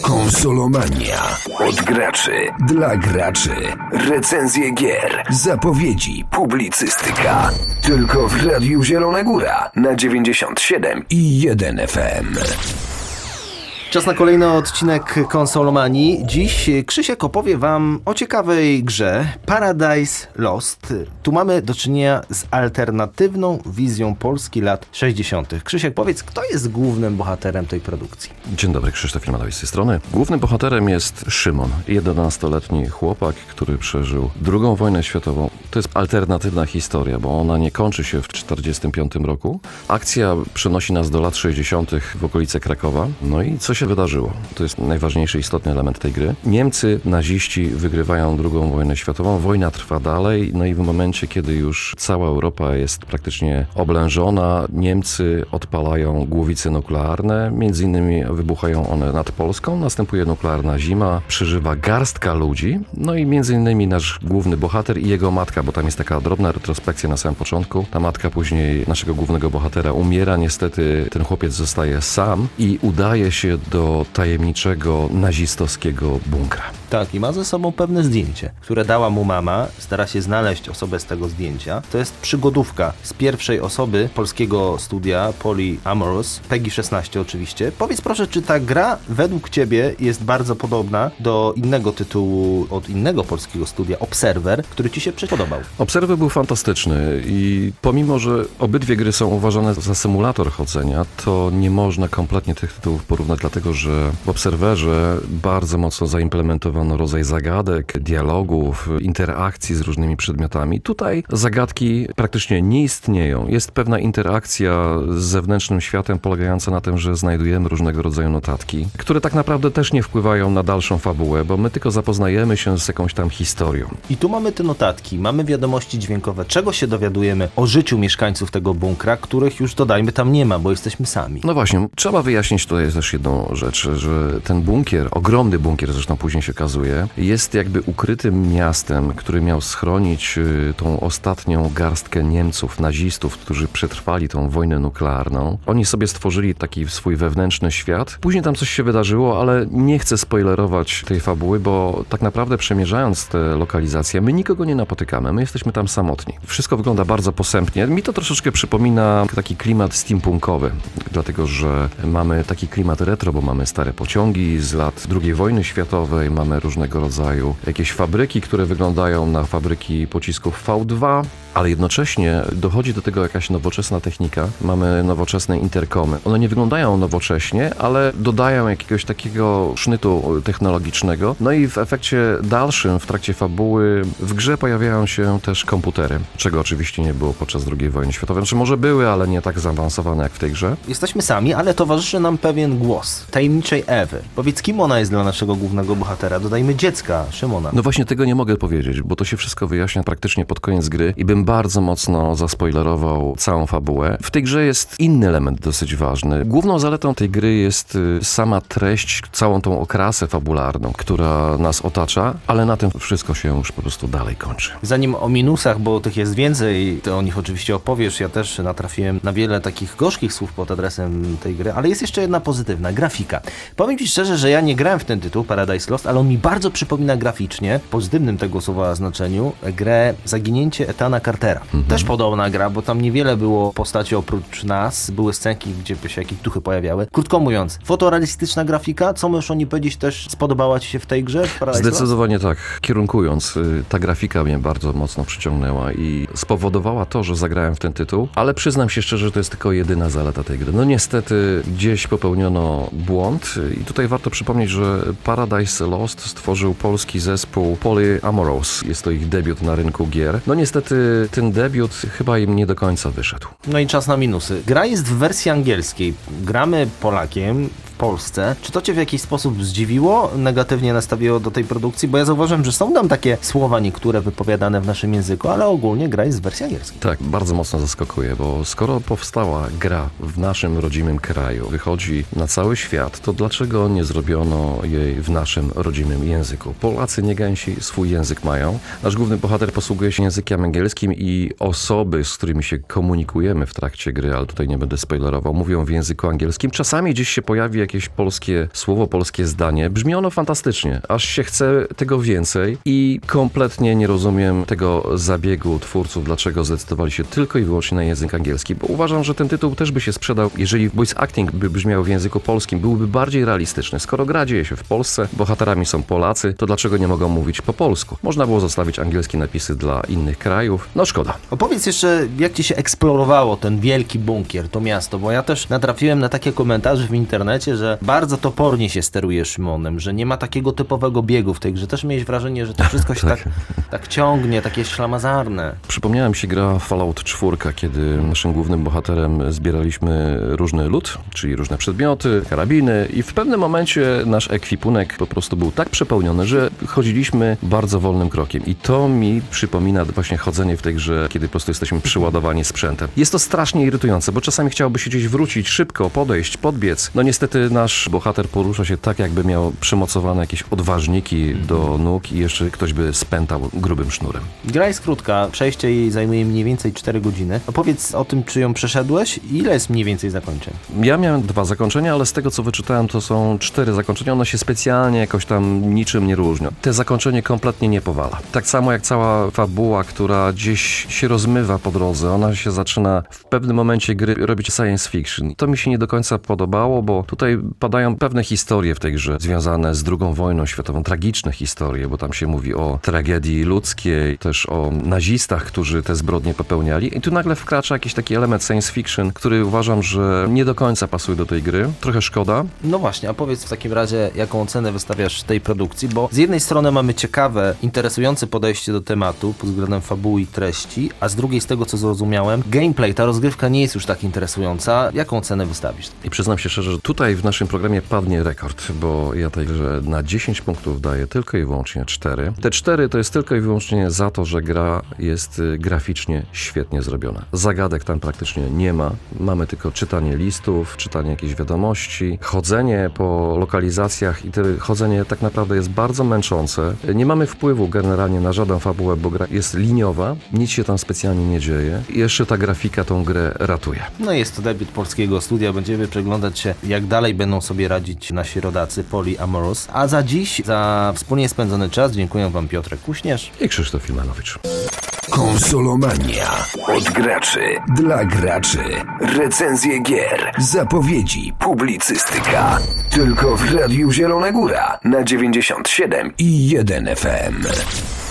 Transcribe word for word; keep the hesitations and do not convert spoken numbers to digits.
Konsolomania. Od graczy, dla graczy. Recenzje gier, zapowiedzi, publicystyka. Tylko w Radiu Zielona Góra na dziewięćdziesiąt siedem i jeden F M. Czas na kolejny odcinek Konsolomanii. Dziś Krzysiek opowie wam o ciekawej grze Paradise Lost. Tu mamy do czynienia z alternatywną wizją Polski lat sześćdziesiątych. Krzysiek, powiedz, kto jest głównym bohaterem tej produkcji? Dzień dobry, Krzysztof Filmadowicz z tej strony. Głównym bohaterem jest Szymon, jedenastoletni chłopak, który przeżył drugą wojnę światową. To jest alternatywna historia, bo ona nie kończy się w czterdziestym piątym roku. Akcja przenosi nas do lat sześćdziesiątych w okolice Krakowa. No i co się wydarzyło? To jest najważniejszy, istotny element tej gry. Niemcy, naziści wygrywają drugą wojnę światową. Wojna trwa dalej. No i w momencie, kiedy już cała Europa jest praktycznie oblężona, Niemcy odpalają głowice nuklearne. Między innymi wybuchają one nad Polską. Następuje nuklearna zima. Przeżywa garstka ludzi. No i między innymi nasz główny bohater i jego matka, bo tam jest taka drobna retrospekcja na samym początku. Ta matka później naszego głównego bohatera umiera. Niestety ten chłopiec zostaje sam i udaje się do tajemniczego nazistowskiego bunkra. Tak, i ma ze sobą pewne zdjęcie, które dała mu mama. Stara się znaleźć osobę z tego zdjęcia. To jest przygodówka z pierwszej osoby polskiego studia Polyamorous, Peggy szesnaście oczywiście. Powiedz proszę, czy ta gra według ciebie jest bardzo podobna do innego tytułu od innego polskiego studia, Observer, który ci się podobał? Observer był fantastyczny i pomimo, że obydwie gry są uważane za symulator chodzenia, to nie można kompletnie tych tytułów porównać, dlatego że w Observerze bardzo mocno zaimplementowano rodzaj zagadek, dialogów, interakcji z różnymi przedmiotami. Tutaj zagadki praktycznie nie istnieją. Jest pewna interakcja z zewnętrznym światem polegająca na tym, że znajdujemy różnego rodzaju notatki, które tak naprawdę też nie wpływają na dalszą fabułę, bo my tylko zapoznajemy się z jakąś tam historią. I tu mamy te notatki, mamy wiadomości dźwiękowe. Czego się dowiadujemy o życiu mieszkańców tego bunkra, których już, dodajmy, tam nie ma, bo jesteśmy sami. No właśnie, trzeba wyjaśnić tutaj też jedną rzecz, że ten bunkier, ogromny bunkier, zresztą później się okazuje, jest jakby ukrytym miastem, który miał schronić tą ostatnią garstkę Niemców, nazistów, którzy przetrwali tą wojnę nuklearną. Oni sobie stworzyli taki swój wewnętrzny świat. Później tam coś się wydarzyło, ale nie chcę spoilerować tej fabuły, bo tak naprawdę przemierzając te lokalizacje, my nikogo nie napotykamy, my jesteśmy tam samotni. Wszystko wygląda bardzo posępnie. Mi to troszeczkę przypomina taki klimat steampunkowy, dlatego że mamy taki klimat retro, bo mamy stare pociągi z lat drugiej wojny światowej, mamy różnego rodzaju jakieś fabryki, które wyglądają na fabryki pocisków V dwa, ale jednocześnie dochodzi do tego jakaś nowoczesna technika. Mamy nowoczesne interkomy. One nie wyglądają nowocześnie, ale dodają jakiegoś takiego sznytu technologicznego. No i w efekcie dalszym, w trakcie fabuły, w grze pojawiają się też komputery, czego oczywiście nie było podczas drugiej wojny światowej. Znaczy może były, ale nie tak zaawansowane jak w tej grze. Jesteśmy sami, ale towarzyszy nam pewien głos tajemniczej Ewy. Powiedz, kim ona jest dla naszego głównego bohatera? Dodajmy dziecka, Szymona. No właśnie tego nie mogę powiedzieć, bo to się wszystko wyjaśnia praktycznie pod koniec gry i bym bardzo mocno zaspoilerował całą fabułę. W tej grze jest inny element dosyć ważny. Główną zaletą tej gry jest sama treść, całą tą okrasę fabularną, która nas otacza, ale na tym wszystko się już po prostu dalej kończy. Zanim o minusach, bo tych jest więcej, ty o nich oczywiście opowiesz, ja też natrafiłem na wiele takich gorzkich słów pod adresem tej gry, ale jest jeszcze jedna pozytywna, grafika. Powiem ci szczerze, że ja nie grałem w ten tytuł, Paradise Lost, ale on mi bardzo przypomina graficznie, w pozytywnym tego słowa znaczeniu, grę Zaginięcie Ethana Cartera. Mhm. Też podobna gra, bo tam niewiele było postaci oprócz nas, były scenki, gdzie się jakieś duchy pojawiały. Krótko mówiąc, fotorealistyczna grafika, co możesz o niej powiedzieć, też spodobała ci się w tej grze? Paradise Zdecydowanie Lost? Tak. Kierunkując, ta grafika mnie bardzo mocno przyciągnęła i spowodowała to, że zagrałem w ten tytuł, ale przyznam się szczerze, że to jest tylko jedyna zaleta tej gry. No niestety gdzieś popełniono błąd i tutaj warto przypomnieć, że Paradise Lost stworzył polski zespół Polyamorous. Jest to ich debiut na rynku gier. No niestety ten debiut chyba im nie do końca wyszedł. No i czas na minusy. Gra jest w wersji angielskiej. Gramy Polakiem w Polsce. Czy to cię w jakiś sposób zdziwiło? Negatywnie nastawiło do tej produkcji? Bo ja zauważyłem, że są tam takie słowa niektóre wypowiadane w naszym języku, ale ogólnie gra jest w wersji angielskiej. Tak, bardzo mocno zaskakuje, bo skoro powstała gra w naszym rodzimym kraju, wychodzi na cały świat, to dlaczego nie zrobiono jej w naszym rodzimym języku? Polacy nie gęsi swój język mają. Nasz główny bohater posługuje się językiem angielskim i osoby, z którymi się komunikujemy w trakcie gry, ale tutaj nie będę spoilerował, mówią w języku angielskim. Czasami gdzieś się pojawi jakiś jakieś polskie słowo, polskie zdanie. Brzmi ono fantastycznie, aż się chce tego więcej i kompletnie nie rozumiem tego zabiegu twórców, dlaczego zdecydowali się tylko i wyłącznie na język angielski, bo uważam, że ten tytuł też by się sprzedał, jeżeli voice acting by brzmiał w języku polskim, byłby bardziej realistyczny. Skoro gra dzieje się w Polsce, bohaterami są Polacy, to dlaczego nie mogą mówić po polsku? Można było zostawić angielskie napisy dla innych krajów. No szkoda. Opowiedz jeszcze, jak ci się eksplorowało ten wielki bunkier, to miasto, bo ja też natrafiłem na takie komentarze w internecie, że bardzo topornie się steruje Szymonem, że nie ma takiego typowego biegu w tej grze. Też miałeś wrażenie, że to wszystko się tak, tak ciągnie, takie ślamazarne. Przypomniała mi się gra Fallout cztery, kiedy naszym głównym bohaterem zbieraliśmy różny lód, czyli różne przedmioty, karabiny i w pewnym momencie nasz ekwipunek po prostu był tak przepełniony, że chodziliśmy bardzo wolnym krokiem i to mi przypomina właśnie chodzenie w tej grze, kiedy po prostu jesteśmy przyładowani sprzętem. Jest to strasznie irytujące, bo czasami chciałoby się gdzieś wrócić, szybko podejść, podbiec. No niestety nasz bohater porusza się tak, jakby miał przymocowane jakieś odważniki do nóg i jeszcze ktoś by spętał grubym sznurem. Gra jest krótka, przejście jej zajmuje mniej więcej cztery godziny. Opowiedz o tym, czy ją przeszedłeś i ile jest mniej więcej zakończeń? Ja miałem dwa zakończenia, ale z tego, co wyczytałem, to są cztery zakończenia. One się specjalnie jakoś tam niczym nie różnią. Te zakończenie kompletnie nie powala. Tak samo jak cała fabuła, która gdzieś się rozmywa po drodze. Ona się zaczyna w pewnym momencie gry robić science fiction. To mi się nie do końca podobało, bo tutaj padają pewne historie w tej grze związane z drugą wojną światową. Tragiczne historie, bo tam się mówi o tragedii ludzkiej, też o nazistach, którzy te zbrodnie popełniali. I tu nagle wkracza jakiś taki element science fiction, który uważam, że nie do końca pasuje do tej gry. Trochę szkoda. No właśnie, a powiedz w takim razie, jaką ocenę wystawiasz tej produkcji, bo z jednej strony mamy ciekawe, interesujące podejście do tematu pod względem fabuły i treści, a z drugiej, z tego co zrozumiałem, gameplay, ta rozgrywka nie jest już tak interesująca. Jaką ocenę wystawisz? I przyznam się szczerze, że tutaj w naszym programie padnie rekord, bo ja tej grze na dziesięć punktów daję tylko i wyłącznie cztery. Te cztery to jest tylko i wyłącznie za to, że gra jest graficznie świetnie zrobiona. Zagadek tam praktycznie nie ma. Mamy tylko czytanie listów, czytanie jakichś wiadomości, chodzenie po lokalizacjach i to chodzenie tak naprawdę jest bardzo męczące. Nie mamy wpływu generalnie na żaden fabułę, bo gra jest liniowa, nic się tam specjalnie nie dzieje i jeszcze ta grafika tą grę ratuje. No jest to debiut polskiego studia, będziemy przeglądać się, jak dalej będą sobie radzić nasi rodacy Polyamorous. A za dziś, za wspólnie spędzony czas dziękuję wam Piotrek Kuśnierz i Krzysztof Filmanowicz. Konsolomania. Od graczy, dla graczy. Recenzje gier, zapowiedzi, publicystyka. Tylko w Radiu Zielona Góra na dziewięćdziesiąt siedem i jeden F M.